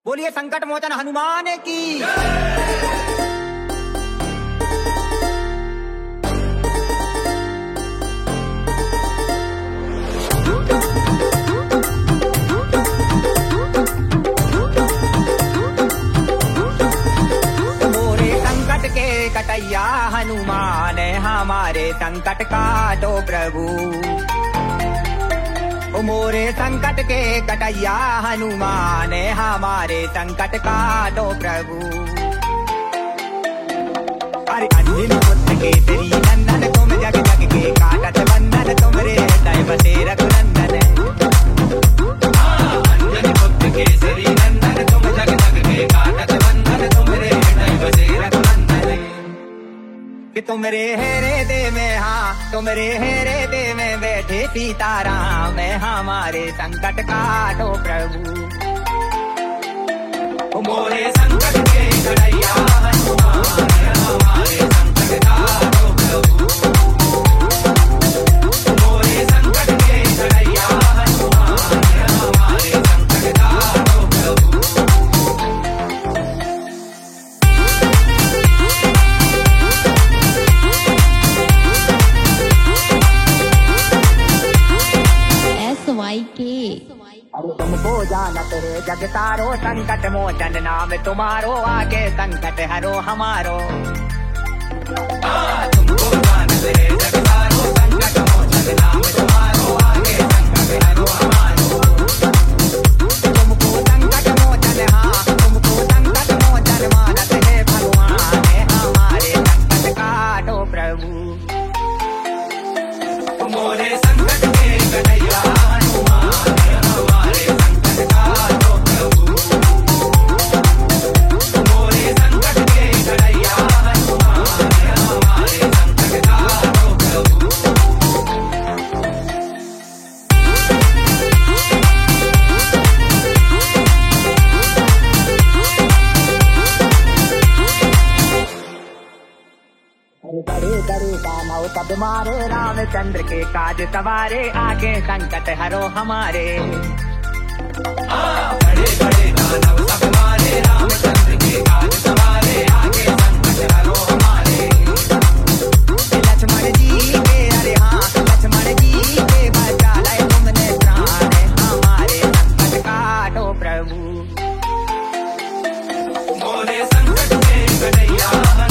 बोलिए संकट मोचन हनुमान की। कटैया हनुमान हमारे संकट काटो प्रभु। ओ मोरे संकट के कटैया हनुमान हमारे संकट काटो प्रभु। अरे अंजनी पुत्र के तेरी नंदन तुम जग जग के काटत बंधन तुमरे हृदय बसे रघुनंदन। अंजनी पुत्र के तेरी नंदन तुम जग जग के काटत बंधन तुमरे हृदय बसे रघुनंदन। कि तुमरे हेरे दे में हाँ तुमरे हेरे दे में बैठे सीताराम हमारे संकट काटो प्रभु। मोरे संकट के कटैया हनुमान हमारे संकट काटो प्रभु। मोरे संकट के कटैया हनुमान हमारे संकट काटो प्रभु। अरे तुमको जानत रे जग तारो संकट मोचन नाम तुम्हारो आगे संकट हरो हमारो। तुमको जानत रे जग तारो संकट मोचन नाम तुम्हारो आगे संकट हरो हमारो। तुमको संकट मोचन हाँ तुमको संकट मोचन मानत है भगवान हमारे संकट काटो प्रभु। मोरे संकट के कटैया हनुमान हमारे संकट काटो प्रभु। मोरे संकट के कटैया हनुमान हमारे संकट काटो प्रभु। बड़े बड़े दानव सब मारे रामचंद्र के काज सवारे आगे संकट हरो हमारे। बड़े बड़े दानव सब मारे रामचंद्र के काज सवारे आगे संकट हरो हमारे। लक्ष्मण जी के अरे हाँ लक्ष्मण जी के बचा लाए तुमने प्राण हमारे संकट काटो प्रभु। मोरे संकट के कटैया